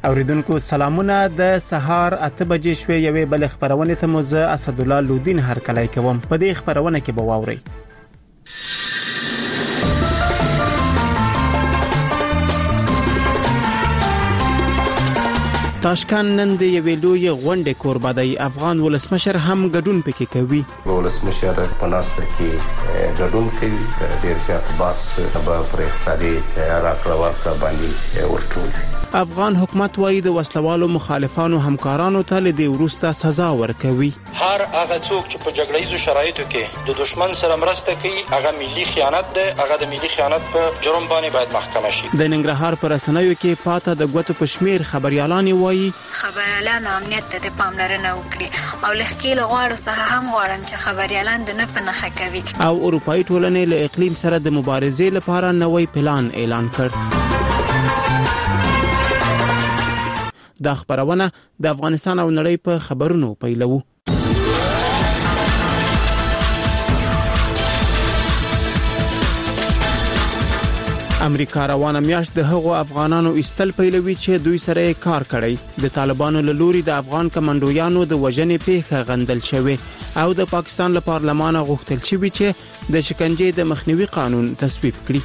اوریدونکو سلامونه د سهار 8 بجې شوې یوې بل خبرونه ته مو زه اسد الله لودین هرکلی کوم. په دې خبرونه کې به واورئ تاشکند نن د یوې لوی غونډې کوربه دی. افغان ولسمشر هم ګډون پکې کوي. ولسمشر په ناسته کې ګډون کوي. ډېر زیات باس پر اقتصادي راکړه ورکړه باندې ورکوي. افغان حکومت وايي د وسلوالو مخالفانو همکارانو ته له دې وروسته سزا ورکوي. هر هغه څوک چې په جګړه‌یزو شرایطو کې د دشمن سره مرسته کوي هغه ملي خیانت ده. هغه د ملي خیانت په جرم باندې باید محکمه شي. د ننګرهار پر رسنیو کې پاته د غوتو پشمیر خبريالان وايي خبريالان امنیت ته د پاملرنه وکړي او لخکېل غواړو څخه هم غواړم چې خبريالان د نه پنهخه کوي. او اروپאי ټولنې له اقلیم سره د مبارزې لپاره نوې پلان اعلان کړ. دا خبرونه د افغانستان او نړۍ په خبرونو پیلوو. امریکا روانه میاشت د هغو افغانانو استل پیلوي چې دوی سره کار کړی. د طالبانو له لوري د افغان کمانډویانو د وژنې پیښه غندل شوې او د پاکستان له پارلمان غوښتل شوی چې د شکنجې د مخنیوي قانون تصویب کړي.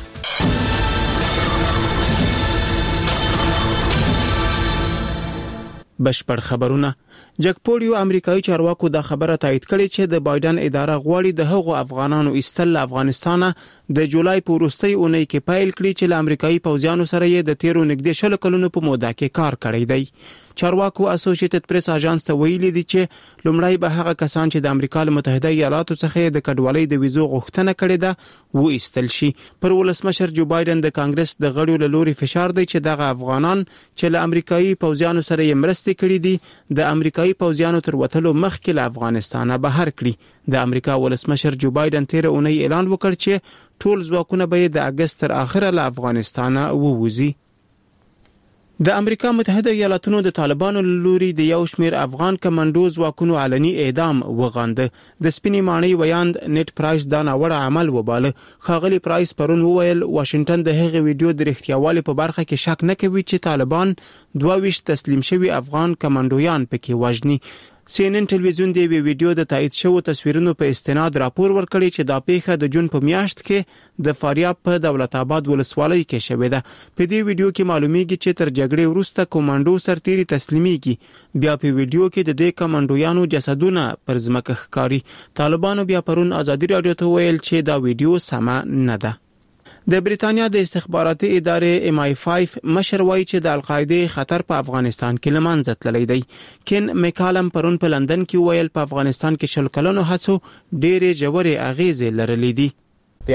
بشپړ خبرونه. جګپوړیو امریکایي چارواکو دا خبره تایید کړې چې د بایدن اداره غواړي د هغو افغانانو استل افغانستان د جولای په وروستۍ اونۍ کې پیل کړي چې له امریکایي پوځیانو سره یې د 13 نږدې شل کلونو په موده کې کار کړی دی. چارواکو اسوسییټډ پریس اژانس ته ویلي دي چې لومړی به هغه کسان چې د امریکا متحده ایالاتو څخه د کډوالۍ د ویزو غوښتنه کړې ده و ایستل شي. پر ولسمشر جو بایدن د کانګرس د غړو له لوري فشار دی چې دغه افغانان چې له امریکایي پوځیانو سره یې مرستې کړې دي د امریکایي پوځیانو تر وټلو مخکې له افغانستانه بهر کړي. د امریکا ولسمشر جو بایدن 13 اونۍ اعلان وکړ چې ټول ځواکونه به د اگست تر اخره له افغانستانه ووځي. د امریکا متحده ایالاتونو د طالبانو لوري د یو شمیر افغان کمانډو ځواکونو علني اعدام وغانده. د سپینې ماڼۍ ویاند نت پرایس دا ناوړه عمل وباله. خاغلی پرایس پرون وویل واشنگټن د هغې ویډیو د احتیاوالي په برخه کې شک نه کوي چې طالبان 22 تسلیم شوي افغان کمانډویان پکې وژني. CNN ټلویزیون د ویډیو د تایید شوو تصویرونو په استناد راپور ورکړی چې دا پیښه د جون په میاشت کې د فاریاب په دولت آباد ولسوالۍ کې شوې ده. په دې ویډیو کې معلومیږي چې تر جګړې وروسته کمانډو سرتیري تسلیميږي. بیا په ویډیو کې د دې کمانډویانو جسدونه پر ځمکه ښکاري. طالبانو بیا پرون ازادي رادیو ته ویل چې دا ویډیو سمه نه ده. د بریتانیا د استخباراتي ادارې MI5 مشر وایي چې د القاعده خطر په افغانستان کې لمانځه تللی دی. کین میکالم پرون په لندن کې ویل په افغانستان کې شل کلونو هڅو ډېرې ژورې اغیزې لرلې دي. د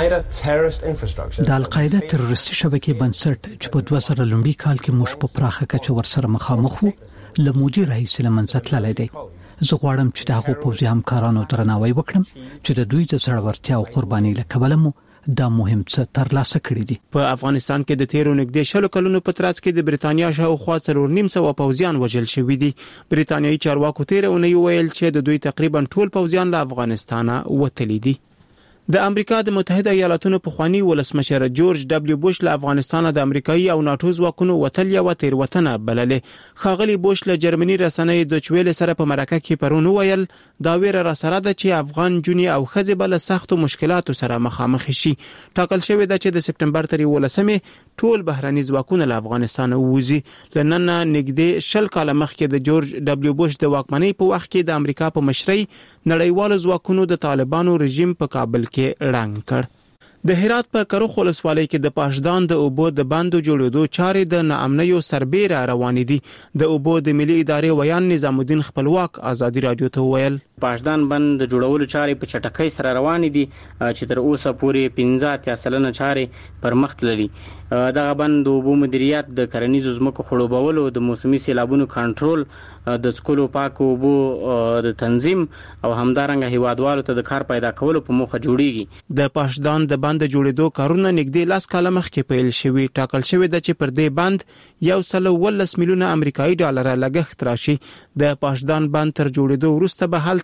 القاعده تروریستي شبکې بنسټ چې په 2000 لومړي کال کې موږ په پراخه کچه ورسره مخامخ وو لمودي رئیس لمنځه تللی دی. زه غواړم چې دغه پوځي همکارانو درناوی وکړم چې د دوی د زړورتیا او قربانۍ له کبله مو دا مهم څه ترلاسه کړی دي. په افغانستان کې د 13 نږدې شل کلونو په ترڅ کې د بریتانیا شاوخوا 4.5 پوځیان وژل شوي دي. بریتانیایي چارواکو 13 اونۍ ویل چې د دوی تقریبا ټول پوځیان له افغانستانه وتلي دي. د امریکا د متحده ایالاتونو پخوانی ولسمشر جورج دبلیو بوش له افغانستان د امریکایي او ناتو ځواکونو وتل یو تیروتنه بللې. خاغلی بوش له جرمني رسنۍ دوچ ویل سره په مرکه کې پرون ویل دا ویره را سره ده چې افغان جونی او خزه بل سختو مشکلاتو سره مخامخ شي. ټاکل شوی ده چې د سپټمبر تر 18 ټول بهراني ځواکونه له افغانستان ووځي. لنن نږدې شل کال مخکې د جورج دبلیو بوش د واکمنۍ په وخت کې د امریکا په مشرۍ نړیوال ځواکونو د طالبانو رژیم په کابل کې رنګ کړ. د هرات په کروخ ولسوالۍ کې د پاشدان د اوبو د بندو جوړېدو چارې د ناامنیو سربېره روانې دي. د اوبو د ملي ادارې ویان نظام الدین خپلواک ازادي رادیو ته ویل پاشدان بند د جوړولو چارې په چټکۍ سره روانې دي چې تر اوسه پورې 15% چارې پر مخ تللي. دغه بند د اوبو مدیریت د کرنیزو ځمکو خړوبولو د موسمي سیلابونو کنټرول د څکلو پاکو اوبو د تنظیم او همدارنګه هیوادوالو ته د کار پیدا کولو په موخه جوړیږي. د پاشدان د بند جوړېدو کارونه نږدې 10 کاله مخکې پیل شوي. ټاکل شوی د چې پر دې بند 1.1 میلیونه امریکایي ډالر لګښت راشي. د پاشدان بند تر جوړېدو وروسته به هلته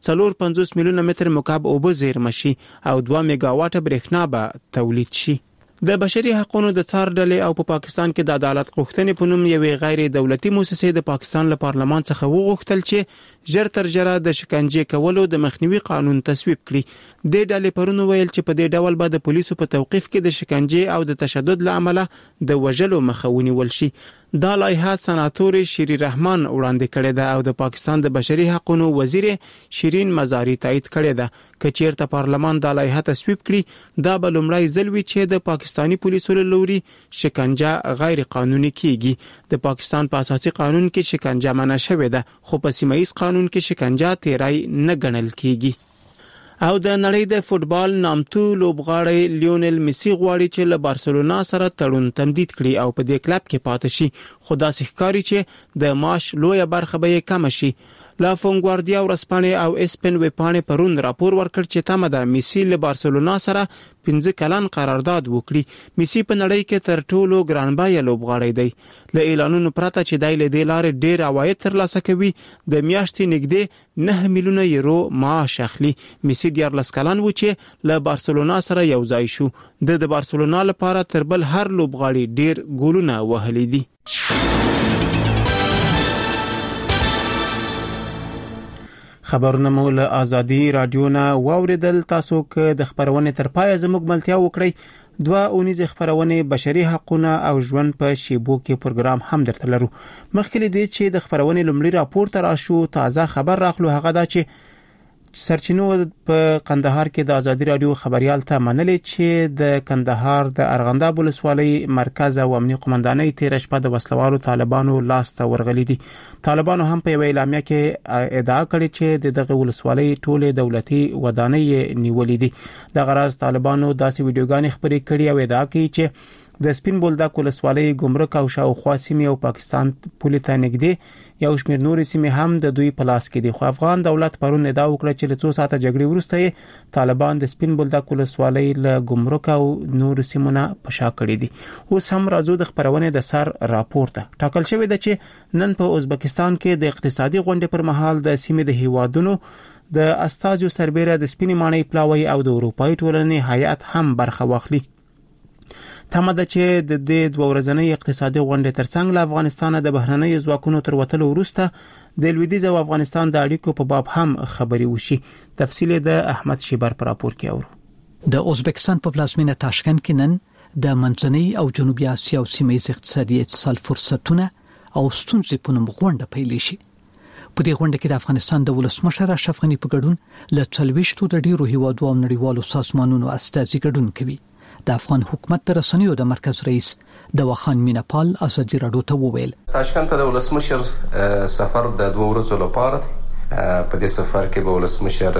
450 میلیونه متر مکعب اوبه زیرمه شي او 2 میگاواټ برېښنا به تولید شي. د بشري حقوقو د څار ډلې او په پاکستان کې د عدالت غوښتنې په نوم یوې غیر دولتي مؤسسې د پاکستان له پارلمان څخه وغوښتل چې ژر تر ژره د شکنجې کولو د مخنیوي قانون تصویب کړي. د ډلې پرون ویل چې په دې ډول به د پولیسو په توقيف کې د شکنجې او د تشدد لامل د وژلو مخه ونیول شي. دا لایحه سناتور شیری رحمان وړاندې کړې ده او د پاکستان د بشري حقوقو وزیر شیرین مزاری تایید کړې ده. کچېرته پارلمان دا لایحه تصویب کړي دا به لومړی ځل وي چې د پاکستانی پولیسو له لوري شکنجه غیر قانوني کیږي. د پاکستان په اساسي قانون کې شکنجه منع شوې ده خو په سیمایي قانون کې شکنجه تیرای نه ګڼل کیږي. او د نړۍ د فوتبال نامتو لوبغاړی لیونل میسی غواړي چې له بارسلونا سره تړون تمدید کړي او په دې کلب کې پاتې شي. خو دا ښکاري چې د معاش لویه برخه به یې کم شي. لا فونګواردیا ورسپانې او اسپن وپانې پرون راپور ورکړ چې تمه ده میسی له بارسلونا سره 15 کلن قرارداد وکړي. میسی په نړۍ کې تر ټولو ګرانبایه لوبغاړی دی. له اعلانونو پرته چې دای له دې لارې ډیر عواید ترلاسه کوي د میاشتې نږدې 9 میلیونه یورو معاش اخلي. میسی 14 کلن و چې له بارسلونا سره یو ځای شو. د بارسلونا لپاره تر بل هر لوبغاړي ډیر ګولونه وهلي دي. خبرونه مو له آزادي رادیو نه واوریدل. تاسو که د خبرونه تر پای زموږ ملتیا وکړئ 2 اونیزه خبرونه بشري حقوقو او ژوند په شیبو کې پروګرام هم درته لرو. مخکې دې چې د خبرونه لومړی راپور تر راشو تازه خبر راخلو هغه دا چې سرچینو په قندهار کې د آزادي رادیو خبريال ته منلې چې د قندهار د ارغنداب ولسوالۍ مرکز او امنیت قومندانۍ تیر شپه د وسلوالو طالبانو لاس ته ورغلي دي. طالبانو هم په اعلامیه کې ادعا کړې چې دغه ولسوالۍ ټوله دولتي ودانۍ نیولې دي. د غرض طالبانو داسې ویډیوګانې خبرې کړې او ادعا کوي چې د سپین بولدک ولسوالۍ ګمرک او شاوخوا سیمې او پاکستان پولیس ته نږدې یو شمېر نورې سیمې هم د دوی په لاس کې دي. خو افغان دولت پرون ادعا وکړه چې له 2 ساعته جګړې وروسته طالبان د سپین بولدک ولسوالۍ له ګمرک او نور سیمونه په شا کړې دي. اوس هم راځو د خبرونه د سر راپور ته. ټاکل شوی دی چې نن په ازبکستان کې د اقتصادي غونډې پر مهال د سیمې د هیوادونو د استازو سربېره د سپین ماڼۍ پلاوی او د اروپאי ټولنې هیئت هم برخه واخلي. تمه ده چې د دې 2 ورځنۍ اقتصادي غونډې ترڅنګ له افغانستان د بهرنۍ ځواکونو تر وتلو وروسته د لویدیځ او افغانستان د اړیکو په باب هم خبري وشي. تفصیل د احمد شیبر پر راپور کې اورو. د ازبکستان په پلازمینه تاشکند کې نن د منځنۍ او جنوبي اسیا او سیمې اقتصادي اتصال فرصتونه او ستونزې په نوم غونډه پیل شي. په دې غونډه کې د افغانستان د ولسمشر اشرف غنی په ګډون له 40 د ډیرو هیوادو او نړیوالو سازمانونو استازي ګډون کوي. د افغان حکومت د رسنیو د مرکز رئیس د وخان مینپال ازادي رادیو ته وویل تاشکند ته د ولسمشر سفر د 2 ورځو لپاره په دې سفر کې به ولسمشر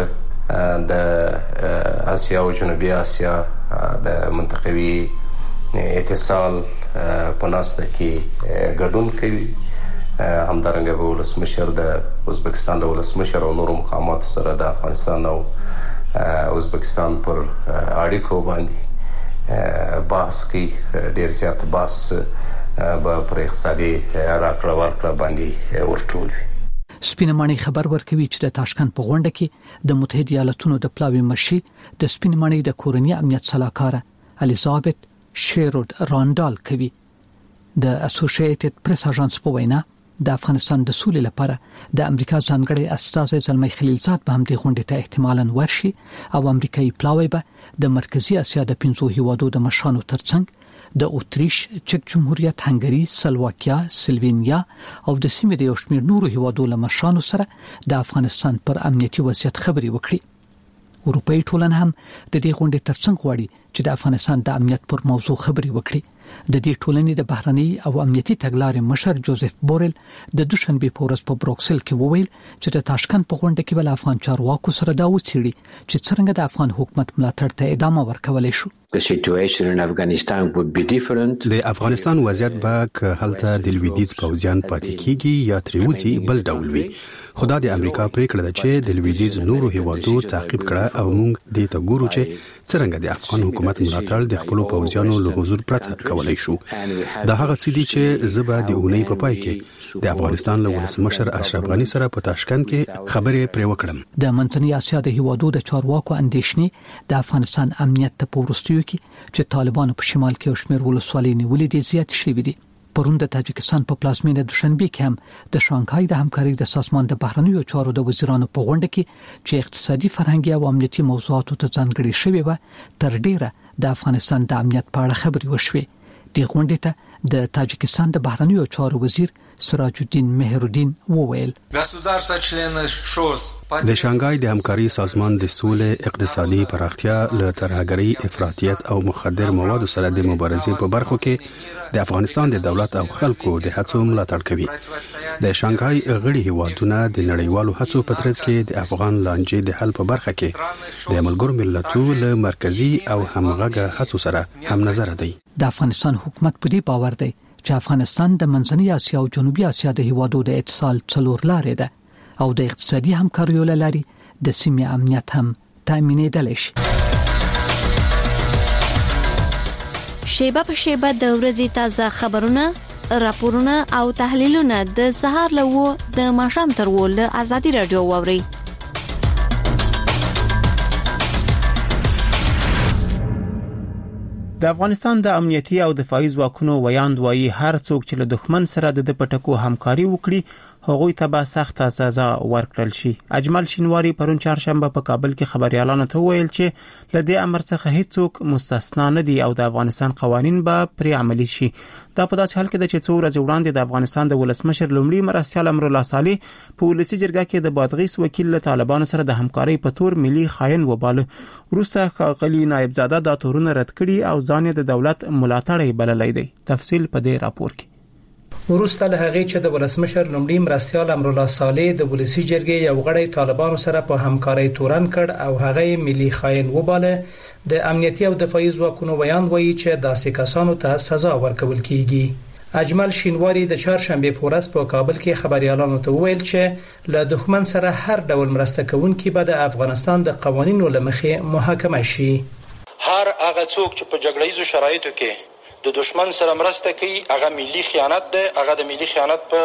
د اسیا او جنوبي اسیا د منطقوي اتصال په ناسته کې ګډون کوي. همدارنګه به ولسمشر د ازبکستان د ولسمشر او نورو مقاماتو سره د افغانستان او ازبکستان پر اړیکو باندې بحث کوي. ډیر زیات بحث به پر اقتصادي راکړه ورکړه باندې ورټول وي. سپینه ماڼۍ خبر ورکوي چې د تاشکند په غونډه کې د متحده ایالاتونو د پلاوی مشي د سپینه ماڼۍ د کورنۍ امنیت صلاحکار الیزابت شیرود راندال کوي. د اسوسییټډ پریس اژانس په وینا د افغانستان د سولې لپاره د امریکا ځانګړي استازي زلمی خلیلزاد به هم د غونډې ته احتمالاً ورشي او امریکایي پلاوی به د مرکزی اسیا د 15 هیوادو د مشرانو ترڅنګ د اتریش، چک جمهوریت، هنګری، سلواکیا، سلوینیا او د سیمې د یو شمېر نورو هیوادو له مشرانو سره د افغانستان پر امنیتي وضعیت خبري وکړي. اروپאי ټولنه هم د دې غونډې ترڅنګ غواړي چې د افغانستان د امنیت پر موضوع خبري وکړي. د دې ټولنې د بهرنۍ او امنیتي تګلارې مشر جوزف بورل د دوشنبه په ورځ په بروکسل کې وویل چې د تاشکند په غونډه کې بل افغان چارواکو سره دا وڅېړي چې څنګه د افغان حکومت ملاتړ ته ادامه ورکولای شو. د افغانستان وضعیت به که هلته د لویدیځ پوځیان پاتې کیږي یا تریوځي بل ډول وي. خدا د امریکا پریکړه ده چې د لویدیځ نورو هیوادو تعقیب کړه او موږ دې ته ګورو چې څنګه د افغان حکومت ملاتړ د خپل پوځیانو له حضور پرته کولای شو. دا هغه څه دي چې زبا د اونۍ په پای کې د افغانستان له ولسمشر اشرف غنی سره په تاشکند کې خبرې پرې وکړم. د منځنۍ اسیا د هیوادو د چارواکو اندېښنې د افغانستان امنیت ته پورستیو کې چې طالبانو په شمال کې شمیر ولسوالۍ نیولې دي زیات شوي دي. پرون د تاجکستان په پلازمینه دوشنبه کې هم د شانګهای د همکارۍ د سازمان د بهرنیو چارو د وزیرانو په غونډه کې چې اقتصادي فرهنګي او امنیتي موضوعاتو ته ځانګړي شوی و تر ډیره د افغانستان د امنیت په اړه خبرې وشوې. د غونډې ته د تاجکستان د بهرنیو چارو وزیر سراج الدین مهرالدین وویل د شانګهای د همکارۍ سازمان د سولې اقتصادي پراختیا له ترهګرۍ افراطیت او مخدر موادو سره د مبارزې په برخو کې د افغانستان د دولت او خلکو د هڅو ملاتړ کوي. د شانګهای غړي هیوادونه د نړیوالو هڅو په ترڅ کې د افغان لانجې د حل په برخه کې د ملګرو ملتونو له مرکزی او همغږه هڅو سره هم نظر دی. د افغانستان حکومت په دې باور دی چې افغانستان د منځنۍ اسیا او جنوبي اسیا د هیوادو د اتصال څلور لارې ده او د اقتصادي همکاریو لاري د سیمې امنیت هم تامینېدل شي. شیبه په شیبه د ورځې تازه خبرونه، راپورونه او تحلیلونه د سهار له د ماښام تر ول آزادي رادیو واوري. د افغانستان د امنیتي او دفاعي ځواکونو ویاند وایي هر څوک چې له دښمن سره د پټکو همکاري وکړي هغوی ته به سخت سزا ورکړل شي. اجمل شینواری پرون چهارشنبه په کابل کې خبريالانو ته ویل چې له دې امر څخه هیڅوک مستثنا نه دي او د افغانستان قوانين به پرې عملي شي. دا په داسې حال کې چې څو ورځې وړاندې د افغانستان د ولسمشر لومړي مرستیال امرالله صالح په ولسی جرګه کې د بادغیس وکیل له طالبانو سره د همکارۍ په تور ملي خاين وباله. وروسته ښاغلي نایبزاده دا تورونه رد کړي او ځان د دولت ملاتړی بللی دی. تفصیل په دې راپور کې. وروسته له هغې چې د ولسمشر لومړي مرستیال امرالله صالح د ولسی جرګې یو غړی طالبانو سره په همکارۍ تورن کړ او هغه ملي خاين وباله، د امنیتي او دفاعي ځواکونو ویاند وایي چې داسې کسانو ته سزا ورکول کیږي. اجمل شینواری د چهارشنبه په ورځ په کابل کې خبريالانو ته ویل چې له دښمن سره هر ډول مرسته کوونکي به د افغانستان د قوانینو لمخې محاکمه شي. هر هغه څوک چې په جګړه ییزو شرایطو کې د دشمن سره مرسته کوي هغه ملي خیانت ده، هغه د ملي خیانت په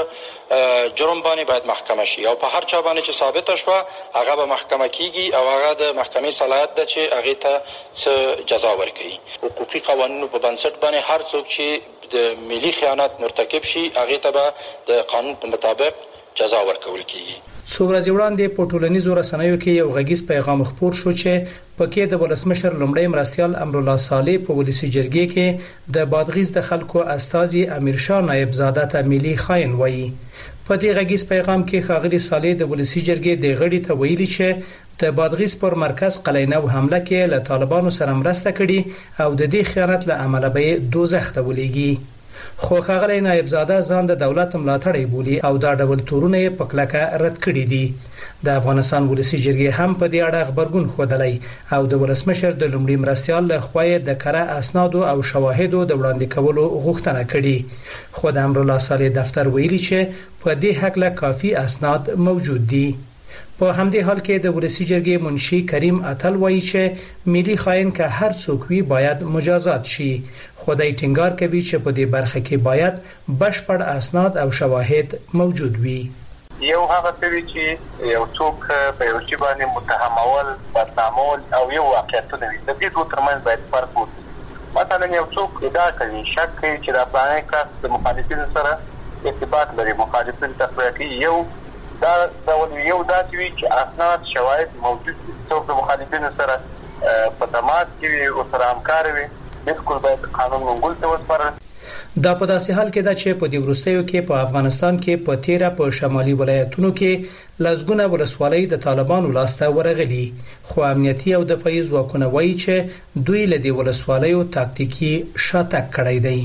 جرم باندې باید محکمه شي او په هر چا باندې چې ثابت شوه هغه به محکمه کیږي او هغه د محکمې صلاحیت ده چې هغه ته څه جزا ورکړي. حقوقي قوانینو په بنسټ باندې هر څوک چې د ملي خیانت مرتکب شي هغه ته به د قانون په مطابق جزا ورکول کیږي. څو ورځې وړاندې په ټولنیزو رسنیو کې یو غږیز پیغام خپور شو چې پکې د ولسمشر لومړی مرستیال امرالله صالح په ولسی جرګې کې د بادغیس د خلکو استازي امیرشاه نایبزاده ته ملي خاين وایي. په دې غږیز پیغام کې ښاغلي صالح د ولسی جرګې د غړي ته ویلي چې د بادغیس پر مرکز قلعه نو حمله کې له طالبانو سره مرسته کړي او د دې خیانت له امله به دوزخ ته ولېږي. خو ښاغلی نایبزاده ځان د دولت ملاتړی بولي او دا ډول تورونه په کلکه رد کړي دي. د افغانستان ولسی جرګې هم په دې اړه خبرګون خوده او د ولسمشر د لومړي مرستیال له خوا د کره اسنادو او شواهدو د وړاندې کولو غوښتنه کړې. خو د امرالله صالح دفتر ویلي چې په دې حق له کافي اسناد موجود دي. په همدې حال کې د ولسی جرګې منشي کریم اتل وایي چې ملي خاين که هر څوک وي باید مجازات شي. خدای ټینګار کوي چې په دې برخه کې باید بشپړ اسناد او شواهد موجود وي. یو هغه چې یو څوک په یو شی باندې متهمول، بدنامول او یو واقعیتونه وي، د دې دوه ترمنځ باید فرق وشي. مثلا یو څوک ادعا کوي شک کوي چې دا پلانې کس د مخالفینو سره ارتباط لري، مخالفین تفریح کوي، یو دا ډول یو داسې وي چې اسناد شواهد موجود دي، څوک د مخالفینو سره په تماس کې وي او سره همکار وي، بالکل باید قانون منګول ته وسپارل. دا په داسې حال کې ده چې په دې وروستیو کې په افغانستان کې په 13 په شمالي ولایتونو کې لزګونه ولسوالۍ د طالبانو لاسته ورغلي، خو امنیتي او دفاعي ځواکونه وایي چې دوی له دې ولسوالیو تاکتیکي شاتګ کړی دی.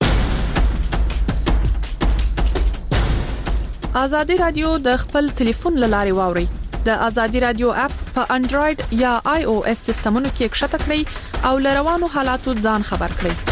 آزادي رادیو د خپل ټلیفون لاري واوري. د آزادي رادیو اپ په انډراید یا آی او اس سیستمونو کې ښکته کړئ او لروانو حالاتو ځان خبر کړئ.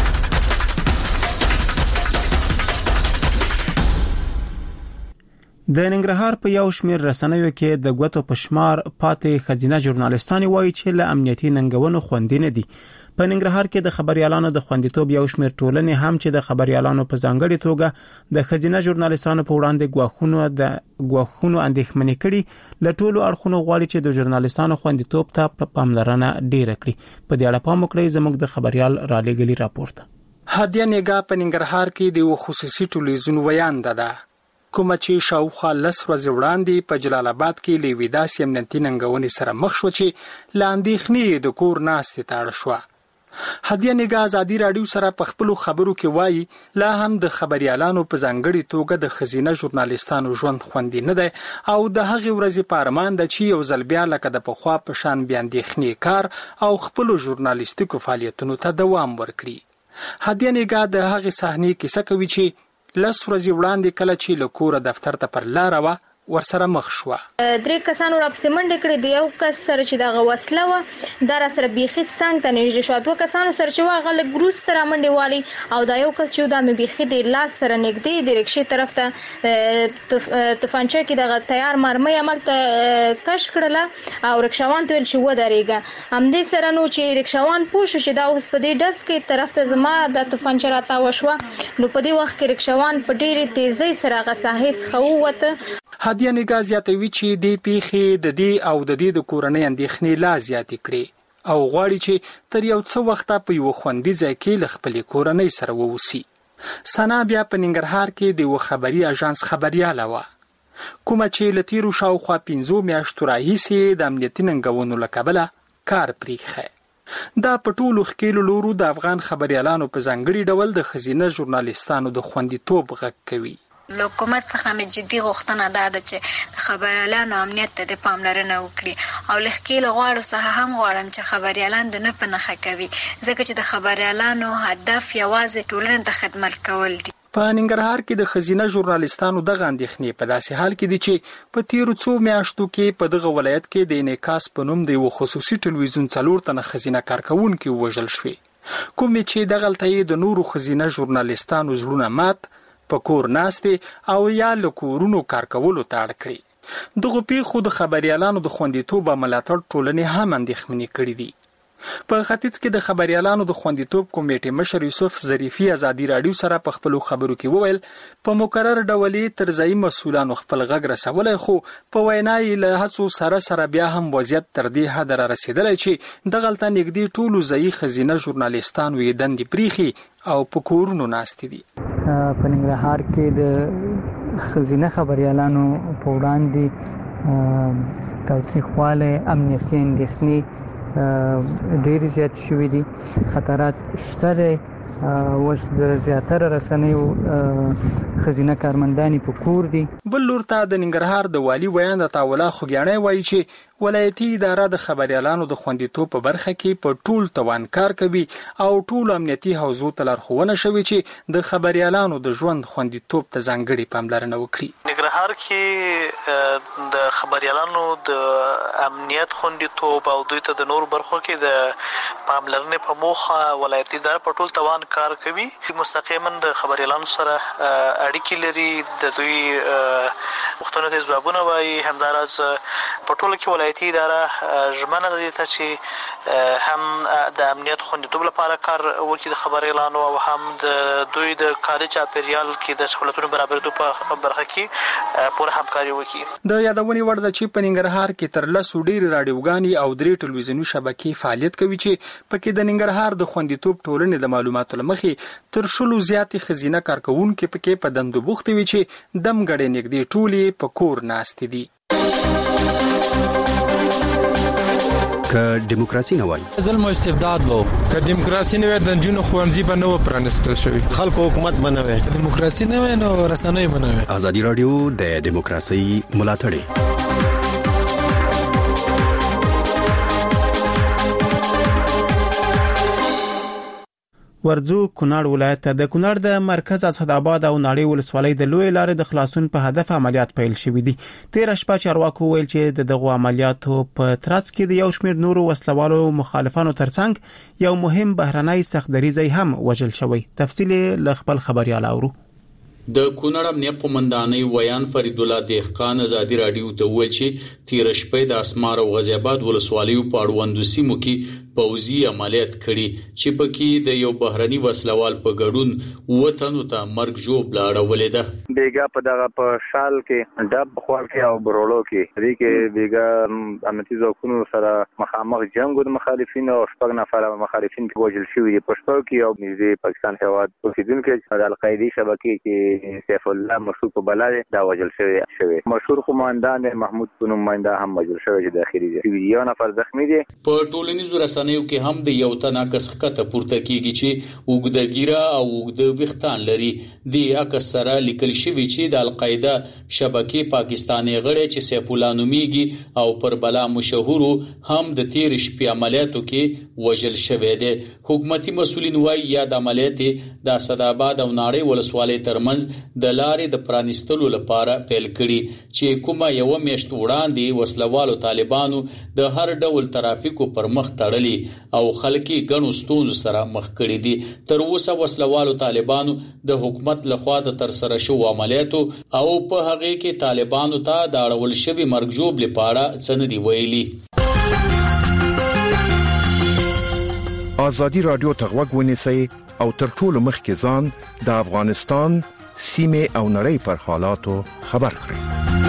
د ننګرهار په یو شمېر رسنیو کې د غوتو پشمار پاتې خزینه ژورنالیستان وایي چې له امنیتي ننګونو خوندې نه دي. په ننګرهار کې د خبريالانو د خوندیتوب یو شمېر ټولنې هم چې د خبريالانو په ځانګړي توګه د خزینه ژورنالیستانو په وړاندې غواخونو اندېښمنې کړي له ټولو اړخونو غواړي چې د ژورنالیستانو خوندیتوب ته پاملرنه ډیره کړي. په دې اړه پام وکړئ زموږ د خبريال را لېږلي راپورته. هدیه نګا په ننګرهار کې د خصوصي ټلویزیون ویانده ده کوم چې شاوخوا 10 ورځې وړاندې په جلال آباد کې لوي داسې امنیتي ننګونې سره مخ شو چې لاندې خني د کور ناستې تاړ شو. هدیه نګا ازادي رادیو سره په خپل خبرو کې وایي لا هم د خبريالانو په ځانګړي توګه د خزینه ژورنالیستانو ژوند خوندې نه ده او د هغې ورځې په ارمان ده چې یو ځل بیا لکه د پخوا په شان بیاندې خني کار او خپل ژورنالیستیکو فعالیتونو ته دوام ورکړي. هدیه نګا د هغې صحنې کیسه کوي چې 10 ورځې وړاندې کله چې له کوره دفتر ته پر لار و ورسره مخ شو. 3 کسانو راپسې منډه کړې د یو کس سره چې د غوسله و دا سره بيخي څنګه ته نږدې شو. 2 کسانو سره چې واغله ګروس سره منډه والی او دا یو کس چې دا مې بيخي د لاس سره نږدې د رکشې طرف ته تفانچه کې د تیار مرمۍ عمل ته کش کړله او رکشاوان ته چې و درېګه هم دې سره نو چې رکشاوان پوښ شو دا اوس په دې ډس کې طرف ته زما د تفانچه راته وشو نو په دې وخت کې رکشاوان په ډېرې تیزی سره غساهیس خووته. هدیه نګا زیاتوي چې د پیخي د دې او د دې د کورنۍ اندېښنې لا زیاتې کړي او غواړي چې تر یو څو وخته په یو خوندي ځای کې ل خپل کورنۍ سره ووسی. سنا بیا په ننګرهار کې د خبري اژانس خبرياله و کوم چې لتیرو شاوخوا 15 میاشتو راهیسې د امنیتي ننګونو لکبله کار پریخه. دا په ټولو خکیلو لورو د افغان خبريالانو په ځانګړي ډول د خزینه ژورنالیستانو د خوندیتوب غږ کوي. له حکومت څخه مې جدي غوښتنه ده چې د خبريالانو امنیت ته د پاملرنه وکړي او لخکې له غواړو څخه هم غواړم چې خبريالان د نه په نخښه کوي ځکه چې د خبريالانو هدف یوازې ټولنې ته خدمت کول دي. په ننګرهار کې د خزینه ژورنالیستانو دغه اندېښنې په داسې حال کې دي چې په تیرو څو میاشتو کې په دغه ولایت کې د انعکاس په نوم د یو خصوصي ټلویزیون 4 تنه خزینه کارکونکي وژل شوي کوم چې دغه تلته د نورو خزینه ژورنالیستانو زړونه مات په کور ناستې او یا له کورونو کار کولو ته اړ کړي. دغه پیښو د خبريالانو د خوندیتوب ملاتړ ټولنې هم اندېښمنې کړې دي. په ختیځ کې د خبريالانو د خوندیتوب کمیټې مشر یوسف ظریفي ازادي رادیو سره په خپل خبرو کې وویل په مقرر ډول تر ځای مسولانو خپل غږ رسولای خو په وینای له هڅو سره بیا هم وضعیت تر دې حد را رسیدلی چې دغلته نږدې ټولو ځای خزینه ژورنالیستانو یې دندې پریخي او په کورونو ناست دي. په ننګرهار کې د خزینه خبريالانو په وړاندې تاوتریخواله امنیتي اندېښنې ډېر زیات شوي دي. خطرات شته اوس د زیاتره رسنیو خزینه کارمندانی په کور دي. بل لور ته د ننګرهار د والی ویان د تاوله خوګیانه وایي چې ولایتي اداره د خبريالانو د خوندیتوب په برخه کې په ټول توان کار کوي او ټول امنیتي حوزو ته لارښوونه شوي چې د خبريالانو د ژوند خوندیتوب ته ځانګړي پاملرنه وکړي. ننګرهار کې د خبريالانو د امنیت خوندیتوب او دوی ته د نور برخو کې د پاملرنې په موخه ولایتي اداره په ټول توان کار کوي. مستقیما د خبريالانو سره اړیکې لري د دوی وختونو ته ځوابونه وایي همدارس په ټول کې ولایتي اداره ژمنه ده چې هم د امنیت خوندیتوب لپاره کار وکړي د خبريالانو او هم د دوی د کاري چاپیریال کې د سہولتونو برابرېدو په برخه کې پوره همکاري وکړي. د یادونې وړ ده چې په ننګرهار کې تر 10 ډېرې راډیوګانې او 3 ټلویزیوني شبکې فعالیت کوي چې پکې د ننګرهار د خوندیتوب ټولنې د معلوماتو لمخې تر 100 زیاتې خزینه کارکونکو پکې په دندو بوختي وي چې دم غړې نږدې ټولې په کور ناست دي. که دیموکراسي نه وای ظلم او استبداد وو که دیموکراسي نه وای د جنونو خوانزي به نه پرانستل شوی خلکو حکومت بنوي دیموکراسي نه وای نو رسنۍ بنوي. ازادي رادیو د دیموکراسي ملاتړ ورځو کونړ ولایت ته د کونړ د مرکز اسداباد او ناړۍ ولسوالۍ د لوی لارې د خلاصون په هدف عملیات پیل شوې دي. 13 شپه چارواکو ویل چې دغه عملیاتو په ترڅ کې د یو شمېر نورو وسلوالو مخالفانو ترڅنګ یو مهم بهرنۍ سختدریزي هم وژل شوی. تفصیل له خپل خبريال اورو. د کونړ امنیه قومندانۍ ویان فرید الله دهقان ازادي رادیو ته ویل چې تیر شپه د اسمار او غازی آباد ولسوالیو په اړوندو سیمو کې پوځي عملیات کړي چې پکې د یو بهرني وسلوال په ګډون وطن ته مرګ جوړ لاړولې ده. بیګا په دغه په شال کې ډب خور کې او برولو کې دې کې بیګا امنیتي ځواکونو سره مخامخ جنگ د مخالفین او شپږ نفر مخالفین کې وژل شوي دي. پښتو کې او نږدې پاکستان هیواد اوسیدونکو کې د القاعده شبکې کې سیف الله مشهور په بلاره دا وژل شوی مشهور قومندان محمود بن نماینده هم وژل شوی چې داخلي دي. یو نفر زخمی دي. په ټولنیزو رسنیو کې هم د یو تناقض ښکته پورته کیږي چې وګړه ګیره او وګړه وختان لري. د اکثره لیکل شوی چې د القاعده شبکې پاکستاني غړي چې سیف الله نومیږي او پر بلا مشهور هم د تیر شپې عملیاتو کې وژل شوی دی. حکومتي مسولین وايي یاد عملیات د اسداباد او ناړۍ ولسوالۍ ترمنځ د لارې د پرانستلو لپاره پیل کړي چې کومه یو میاشت وړاندې وسلوالو طالبانو د هر ډول ترافیکو پر مخ تړلي او خلکي غنو ستونزو سره مخ کړي دي. تر اوسه وسلوالو طالبانو د حکومت لخوا د تر سره شو عملیاتو او په هغه کې طالبانو ته د اړول شوی مرګ جوړ لپاره څه نه دی ویلي. آزادی رادیو ته غوږ ونیسئ او تر ټولو مخکې ځان د افغانستان سیمه او نړۍ پر حالاتو خبر کړئ.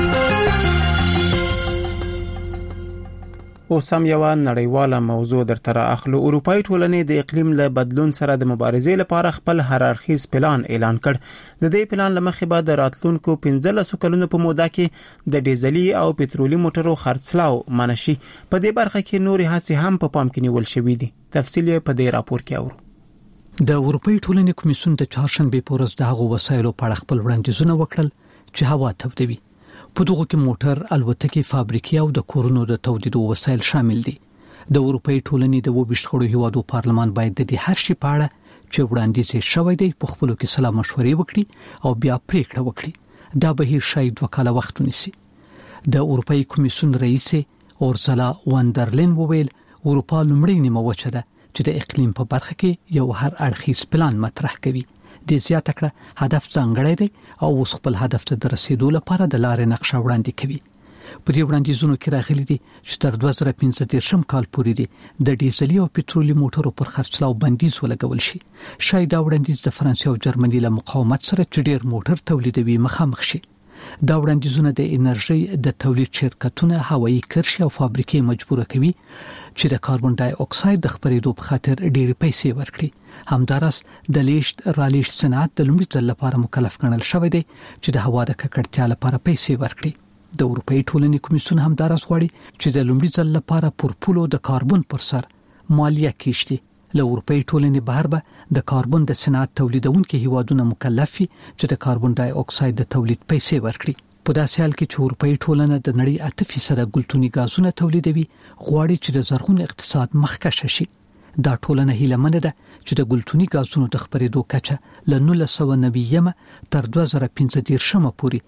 اوس هم یو نړیواله موضوع درته اخلو. اروپאי ټولنې د اقلیم له بدلون سره د مبارزې لپاره خپل هررخیز پلان اعلان کړ. د دې پلان لمخې به د راتلونکو 15 کلونو په موده کې د ډیزلي او پټرولي موټرو خرڅلاو منشي. په دې برخه کې نورې هڅې هم په پام کې نیول شوې دي. تفصیل په دې راپور کې اورو. د اروپאי ټولنې کمیسیون د چهارشنبه په ورځ د هغو وسایلو په اړه خپل وړاندیزونه وکړل چې هوا تودوي. په دغه کې موټر، الوتکې، فابریکې او د کورونو د تولیدو وسایل شامل دي. د اروپאי ټولنې د 22 خړو هیوادو پارلمان باید د دې هر شي په اړه چې وړاندیز شوی دی په خپل کې سلا مشورې وکړي او بیا پریکړه وکړي. دا به شاید وکاله وخت ونیسي. د اروپאי کمیسیون رئیس اورسلا واندرلین وویل اروپا لومړی نیمه وچه ده چې د اقلیم په برخه کې یو هر اړخیز پلان مطرح کوي. د زیاته کړه هدف ځانګړی دی او اوس خپل هدف ته د رسیدو لپاره د لارې نقشه وړاندې کوي. په دې وړاندیزونو کې راغلي دي چې تر 2015 کال پورې دي د ډیزلي او پټرولي موټرو پر خرڅلاو بندیز ولګول شي. شاید دا وړاندیز د فرانسې او جرمني له مقاومت سره چې ډیر موټر تولیدوي مخامخ شي. دا وړاندیزونه د انرژي د تولید شرکتونه هوایي کرښې او فابریکې مجبور کوي چې د کاربن ډای اکساید د خپرېدو په خاطر ډېر پیسې ورکړي. همدارس د لیشت رالیشت صنعت د لومړي ځل لپاره مکلف ګڼل شوی دی چې د هوا د ککړتیا لپاره پیسې ورکړي. د اروپאי ټولنې کمیسیون همدارس غواړي چې د لومړي ځل لپاره پر پولو د کاربن پر سر مالیه کیږي. له اروپאי ټولنې بهر به د کاربن د صنعت تولیدونکو هیوادونو مکلف وي چې د کاربن ډای اکساید د تولید پیسې ورکړي. په داسې حال کې چې اروپאי ټولنه د نړۍ 8% ګلتوني غازونه تولیدوي، غواړي چې د زرغون اقتصاد مخکښ شي. دا ټولنه هیله مند ده چې د ګلتوني غازونو د خپرېدو کچه له 1990 تر 2015 پورې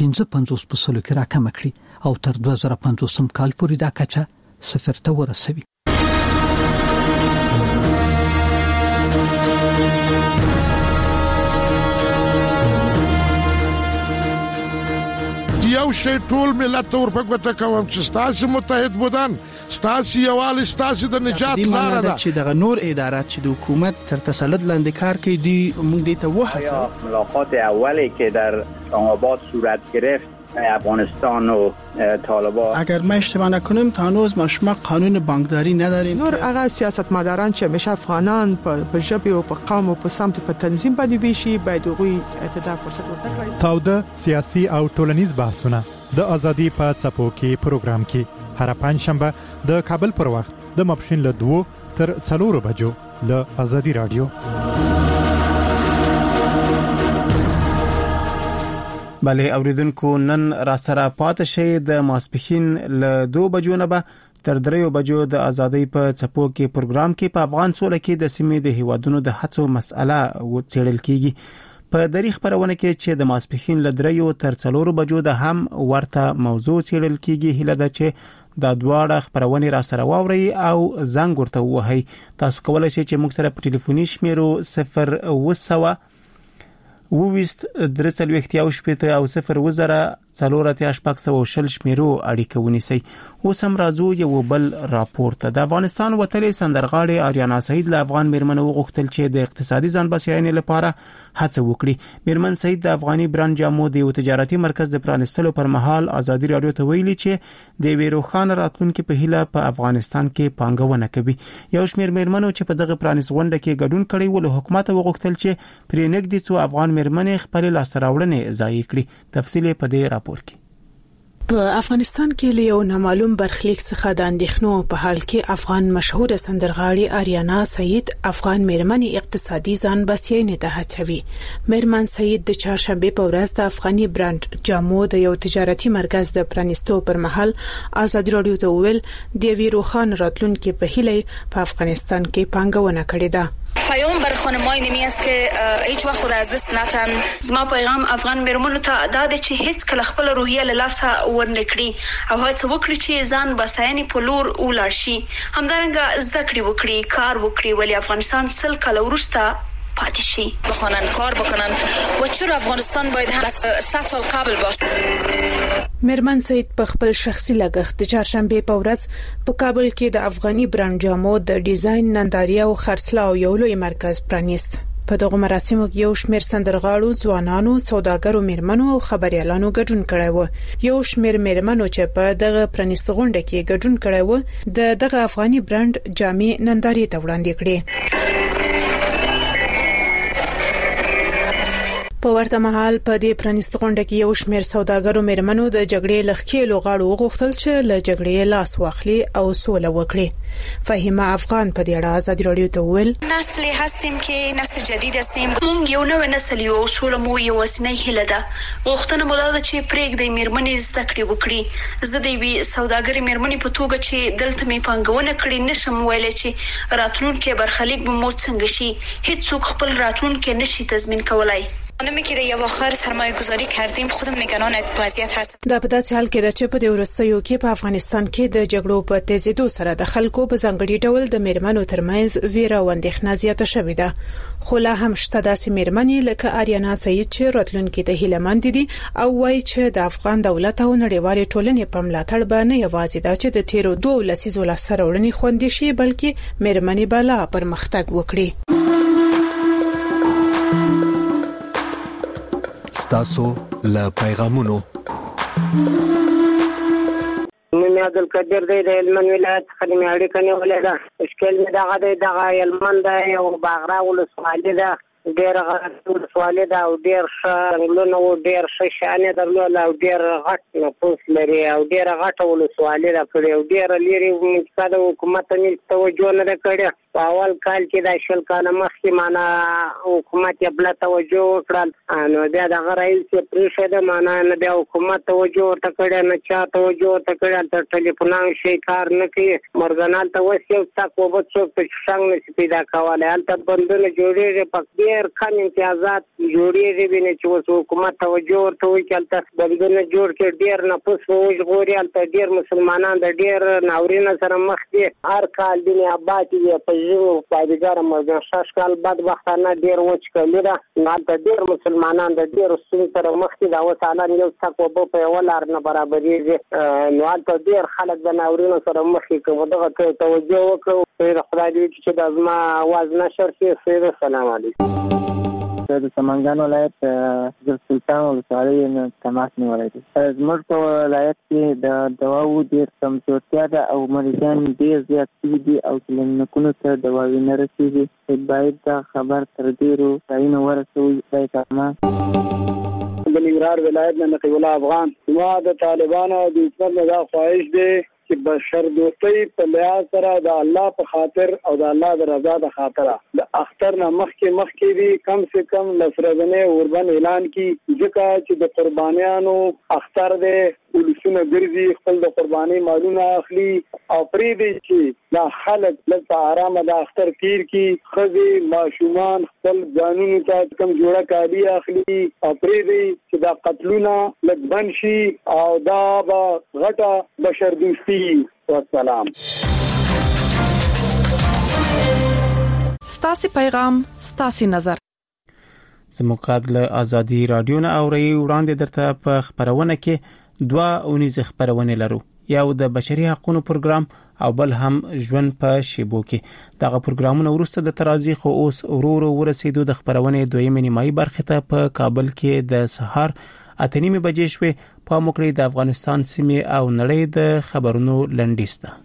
55% کې راکم کړي او تر 2050 کال پورې دا کچه صفر ته ورسوي. یو شی ټول ملت ته ورپکوته کوم چې ستاسو متحد بودن، ستاسو یووالی، ستاسو د نجات لاره ده. چې دغه نور ادارات چې د حکومت تر تسلط لاندې کار کوي دی موږ دې ته وحصل. ملاقات اولی که در اسلام‌آباد صورت گرفت افغانستان و طالبان، اگر ما اشتباه نکنیم تا هنوز ما قانون بانکداری نداریم. نور هغه سیاستمداران چې همیشه افغانان په ژبه او په قوم او په سمت په تنظیم باندې ویشي باید غوي اتدا فرصت ورکړي. تاوده سیاسي او ټولنیز بحثونه د ازادي په څپو کې پروګرام کې هر پنځشنبه د کابل پر وخت د ماپښین له 2 تر 4 بجو له ازادي رادیو. بله اوریدونکو نن را سره پات شي د ماسپخین له 2 بجو نه به تر 3 بجو د ازادۍ په څپو کې پروګرام کې په افغان سوله کې د سیمې د هیوادونو د هڅو مسأله وڅېړل کیږي. په دری خبرونه کې چې د ماسپخین له 3 تر 4 بجو د هم ورته موضوع څېړل کیږي. هله ده چې د دواړه خبرونه را سره واوري او زنګ ورته وهي. تاسو کولای شئ چې موږ سره په ټلیفوني شمیرو 0 و 100 23 او 0 شمیرو اړیکه ونیسي. اوس هم راځو یو بل راپور ته. د افغانستان وتلې سندرغاړې آریانا سعید له افغان میرمنو وغوښتل چې د اقتصادي ځان بسیاینې لپاره هڅه وکړي. میرمن سعید د افغاني برانډ جامو د تجارتي مرکز د پرانستلو پر مهال ازادي رادیو ته ویلي چې د ویروخان راتلونکو په هیله په افغانستان کې پانګونه کوي. یو شمېر میرمنو چې په دغه پرانست غونډه کې ګډون کړي ول حکومت وغوښتل چې پرې نګدي څو افغان میرمنې خپل لاسراوړنې ځای کړي. تفصیل په دې راپور کې. په افغانستان کې له یو نامعلوم برخلیک څخه د اندېښنو په حال کې افغان مشهور سندرغاړي آریانا سعید افغان میرمنې اقتصادي ځان بسیاینې ته هڅوي. میرمن سعید د چهارشنبه په ورځ د افغاني برانډ جامو د یو تجارتي مرکز د پرانستو پر مهال ازادي رادیو ته ویل د ویروخان راتلونکو په هیله په افغانستان کې پانګونه کړې ده. پیام بر خانمای نمی است که هیچ وقت خود از دست نتن. زما پیغام افغان میرمنو ته دا دی چې هیڅ کله خپل روحیه له لاسه ورنکړي او هڅه وکړي چې ځان بساینې په لور ولاړ شي. همدارنګه زده کړې وکړي، کار وکړي، ولی افغانستان 100 کال وروسته پاتې شي. بخوانن، کار بکنن و چرا افغانستان باید بس 100 سال قبل باشه. میرمن سعید په خپل شخصي لګښت د چهارشنبه په ورځ په کابل کې د افغاني برانډ جامو د ډیزاین، ننداري او خرڅلاو یو لوی مرکز پرانیست. په دغه مراسمو کې یو شمېر سندرغاړو، ځوانانو، سوداګرو، میرمنو او خبريالانو ګډون کړی و. یو شمېر میرمنو چې په دغه پرانیست غونډه کې ګډون کړی و دغه افغاني برانډ جامې ننداري ته وړاندې کړې. په ورته مهال په دې پرانیست غونډه کې یو شمېر سوداګرو میرمنو د جګړې لخکېلو غاړو وغوښتل چې له جګړې لاس واخلي او سوله وکړي. فهیمه افغان په دې اړه ازادي رادیو ته ویل نسل هستیم که نسل جدید هستیم. موږ یو نوې نسل یو سوله مو یو وسنۍ هیله ده. غوښتنه مو ده چې پرېږدي میرمنې زده کړې وکړي. زه د وی سوداګرې میرمنې په توګه چې دلته می پانګونه کړې نشم ویلې چې راتلونکي برخلیک به مو څنګه شي. هیڅوک خپل راتلونکي نشي تضمین کولای. نمی که د یو اخر سرمایه گذاری کردیم خودم نگران وضعیت هستم. دا په داسې حال کې ده چې په دې ورځو کې په افغانستان کې د جګړو په تیزیدو سره د خلکو په ځانګړي ډول د میرمنو ترمنځ ویره او اندېښنه زیاته شوې ده. خو لا هم شته داسې میرمنې لکه آریانا سعید چې راتلونکي ته هیله مند دي او وایي چې د افغان دولت او نړیوالې ټولنې په ملاتړ باندې یوازې دا چې د تیرو 2 لسیزو لاسته راوړنې خوندې شي بلکې میرمنې به لا پرمختګ وکړي. تاسو له پیغامونو من عبدالقدیر دی د هلمند ولایت څخه مې اړیکه نیولې ده. مشکل مې دغه دی، دغه هلمند دی او باغرا ولسوالي ده، ډېر ولسوالي ده او ډېر ښه ځنګلونه او ډېر ښه شانې درلودل او ډېر غټ نفوس لري او ډېره غټه ولسوالي ده کړې او ډېره لرې منطقه د حکومت نه توجه نه ده کړې. په اول کال کې د 20 کاله مخکې معنا حکومت یې بل توجه وکړل، نو بیا دغه رئیس یې پرېښوده، معنا نه بیا حکومت توجه ورته کړی، نه چا توجه ورته کړی. هلته ټلیفونان شی کار نه کوي. مرګنال ته اوس یو څک اوبه څوک په څنګ نشي پیدا کولی. هلته بندونه جوړېږي، په ډېر کم امتیازات جوړېږي، وینې چې اوس حکومت توجه ورته وکړي. هلته بندونه جوړ کړي، ډېر نفوس وژغوري. هلته ډېر مسلمانان د ډېر ناورینه سره مخ دي. هر کال دین آباد دي په ژوو پایدګار مرګ شاش کال بدبختانه ډېر وچ کړي ده. هلته ډېر مسلمانان د ډېر ستونزو سره مخ دي. دا اوس حالا یو څک اوبه په یوه لار نه برابرېږي. نو هلته ډېر خلک د ناورینو سره مخ دي. که مو دغه ته توجه وکړو خدای دې وکړي چې دا زما اواز نشر شي. السلام علیکم. د سمنګان ولایت د سلطان ولسوالۍ نه تماس نیولی دی. زموږ په ولایت کې د دواو ډېر کمزورتیا ده او مریضان ډېر زیات شوي دي او کلینیکونو ته دواوې نه رسېږي. باید دا خبر تر ډېرو ځایونو ورسوي. خدای پامان د ننګرهار ولایت نه نقیب الله افغان. زما د طالبانو د حکومت نه دا خواهش دی چې بشر دوستۍ په لحاظ سره د الله په خاطر او د الله د رضا د خاطره د اختر نه مخکې دي کم سے کم لسرزنې اوربن اعلان کی، ځکه چې د قربانیانو اختر دی، ولسونه ګرځي خپل د قرباني مالونه اخلي او پرېږدي چې دا خلک لږ په ارامه د اختر تیر کړي. ښځې ماشومان خپل ځانونو ته کم جوړه کالي اخلي او پرېږدي چې دا قتلونه لږ بند شي او دا به غټه بشر دوستي. والسلام. ستاسي پیغام ستاسي نظر. زموږ غږ له ازادي رادیو نه اوري. وړاندې درته په خبرونه کې دوه اونیزه خبرونه لرو، یو د بشري حقوقو پروګرام او بل هم ژوند په شیبو کې. دغه پروګرامونه ورسته د ترازی خو اوس ورو ورسېدو د خبرونه دویمه نیمایي برخه ته په کابل کې د سحر 8:30 بجې شوه. په موکړې د افغانستان سیمه او نړۍ د خبرونو لنډیسته.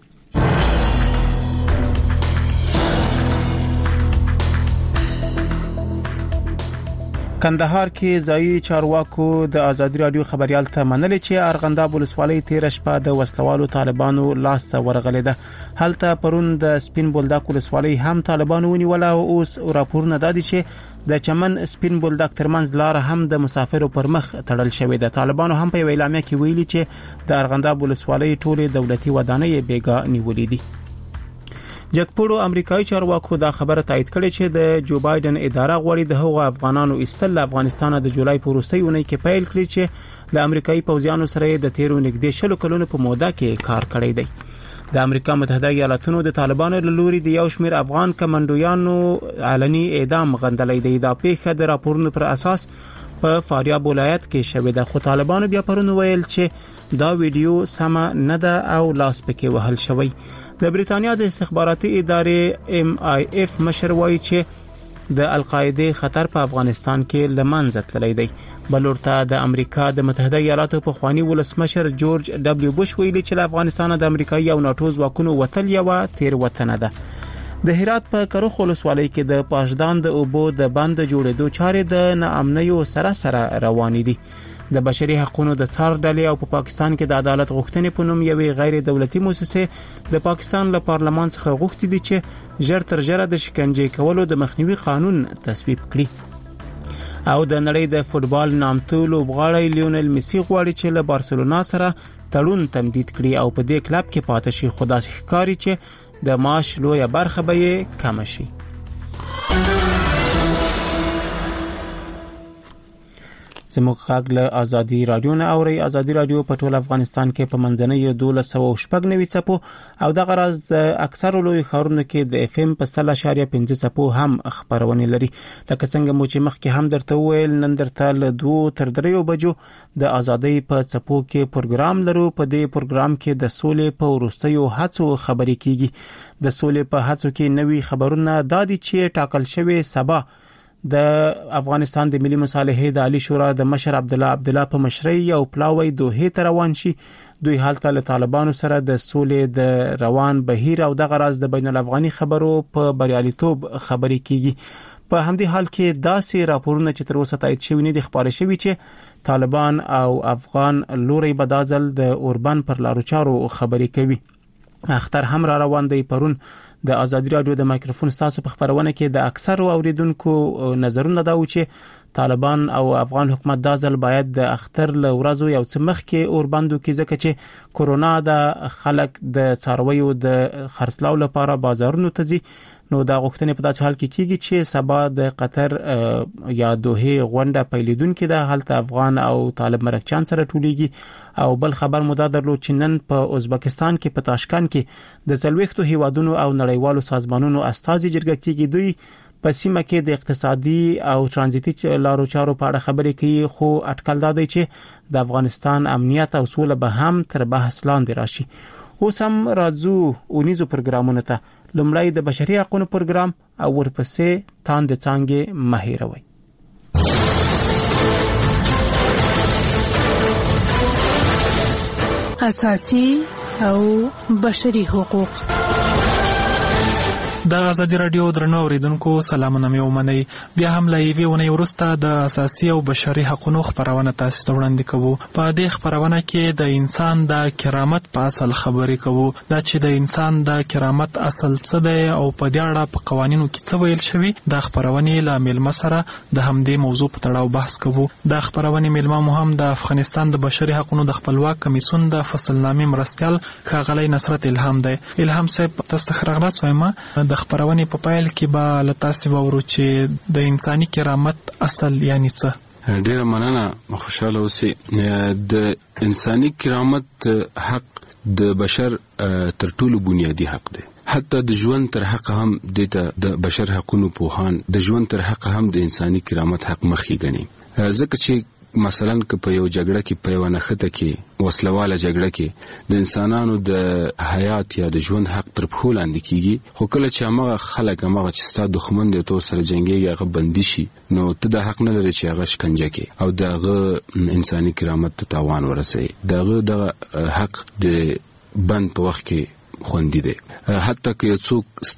کندهار کې ځایي چارواکو د ازادي رادیو خبريال ته منلې چې ارغنداب ولسوالۍ تیر شپه د وسلوالو طالبانو لاس ته ورغلې ده. هلته پرون د سپین بولدک ولسوالۍ هم طالبانو ونیول او اوس راپورونه دادي چې د چمن سپین بولدک ترمنځ لار هم د مسافرو پر مخ تړل شوې ده. طالبانو هم په اعلامیه کې ویلي چې د ارغنداب ولسوالۍ ټولې دولتي ودانۍ بیګا نیولې دي. جګپوړو امریکایي چارواکو دا خبره تایید کړې چې د جو بایدن اداره غواړي د هغو افغانانو استل افغانستان د جولای په وروستۍ اونۍ کې پیل کړي چې د امریکایي پوځیانو سره د تیرو نږدې 10 کلونو په موده کې کار کړی دی. د امریکا متحده ایالاتونو د طالبانو له لوري د یو شمېر افغان کمانډویانو علني اعدام غندلې دی. دا پیښه د راپورونو پر اساس په فاریاب ولایت کې شوې ده، خو طالبانو بیا پرون ویل چې دا ویډیو سم نه ده او لاس پکې وهل شوی. د بریتانیا د استخباراتي ادارې MI5 مشر وایي چې د القاعده خطر په افغانستان کې لمنځه تللی دی. بلورته د امریکا د متحده ایالاتو په خواني ولسمشر جورج دبليو بوش ویلي چې افغانستان د امریکایي او ناتو ځواکونو وتل یو تیر وطن ده. د هرات په کروخ ولسوالۍ کې د پاشدان د اوبو د بند جوړېدو چارې د ناامنیو سره روانې دي. د بشري حقوقو د څار ډلې او په پاکستان کې د عدالت غوښتنې په نوم یوې غیر دولتي مؤسسه د پاکستان له پارلمان څخه غوښتي دي چې ژر تر ژره د شکنجې کولو د مخنیوي قانون تصویب کړي. او د نړۍ د فوتبال نامتو لوبغاړی لیونل میسی غواړي چې له بارسلونا سره تړون تمدید کړي او په دې کلب کې پاتې شي، خو داسې ښکاري چې د معاش لویه برخه به یې کم شي. زموږ غږ له ازادي رادیو نه اوري. ازادي رادیو په ټول افغانستان کې په منځنۍ 1290 چپو او د غرض د اکثر لوی خارونو کې د FM په 0.5 چپو هم خبرونه لري. لکه څنګه مو چې مخکې هم درته ویل، نن درته له 2 تر 3 بجو د ازادۍ په چپو کې پروګرام لرو. په دې پروګرام کې د سولې په وروستیو هڅو خبرې کیږي. د سولې په هڅو کې نوي خبرونه دادي چې ټاکل شوی سبا د افغانستان د ملي مصالحې د عالی شورا د مشر عبد الله په مشرۍ یو پلاوی دوه ته روان شي. دوی حالت له طالبانو سره د سولې د روان بهیر او د غرض د بین الافغاني خبرو په بریالیتوب خبرې کیږي. په همدې حال کې داسې راپورونه چې تر اوسه تایید شوی نه دي خبرې شوی چې طالبان او افغان لوري بدازل د اوربان پر لارو چارو خبرې کوي. اختر هم را روان دی. پرون د ازادي رادیو د مایکروفون تاسو په خبرونه کې د اکثر اوریدونکو نظرونه دا و چې طالبان او افغان حکومت دازل باید د اختر له ورځو یو څه مخکې اوربندو کې ځکه چې کورونا د خلک د څارویو د خرڅلاو لپاره بازارونو ته ځي. نو دا غوښتنې په داسې حال کې کیږي چې سبا د قطر یا دوه غونډه پیلیدونکو د حالت افغان او طالب مرکچان سره ټولیږي. او بل خبر مو درلود چې نن په ازبکستان کې په تاشکند کې د څلويختو هیوادونو او نړیوالو سازمانونو استازي جرګه کیږي. دوی په سیمه کې د اقتصادي او ترانزیتي لارو چارو په اړه خبرې کوي، خو اټکل دا دی چې د افغانستان امنیت او سوله به هم تر بحث لاندې راشي. اوس هم راځو اونیزو پروګرامونو ته. لومړی د بشري حقوقو پروګرام او ورپسې تاند څنګه مهیروي. اساسي او بشري حقوق. د ازادي رادیو درنو اوریدونکو سلامونه مې ومنئ. بیا هم له یوې ونې وروسته د اساسي او بشري حقوقو خبرونه تاسو ته وړاندې کوو. په دې خبرونه کې د انسان د کرامت په اصل خبرې کوو، دا چې د انسان د کرامت اصل څه دی او په دې اړه په قوانینو کې څه ویل شوی. د خبرونه له ملما سره د همدې موضوع په تړاو بحث کوو. د خبرونه ملما مو هم د افغانستان د بشري حقوقو د خپلواک کمیسیون د فصلنامې مرستيال ښاغلی نصرت الهام دی. الهام صاحب تاسو خبرغلاس وایم د خبرونه په پایل کې به لتاسې وورو چې د انساني کرامت اصل یعنی څه. ډیره مننه، خوشاله اوسئ. د انساني کرامت حق د بشر تر ټولو بنیادی حق دی. حتی د ژوند تر حق هم د بشر حقوقو پوهان د ژوند تر حق هم د انساني کرامت حق مخې ګڼي. ځکه چې مثلا که په یو جګړه کې په یو نخته کې وسلواله جګړه کې د انسانانو د حیات یا د ژوند حق تر پښو لاندې کیږي، خو کله چې هغه خلک هغه چې ستا دښمن دی تو سره جنگيږي هغه بندي شي، نو ته د حق نه لري چې هغه شکنجه کې او دغه انساني کرامت ته تاوان ورسوي. دغه حق د بند په وخت کې خوندي دی. حتی که یو څوک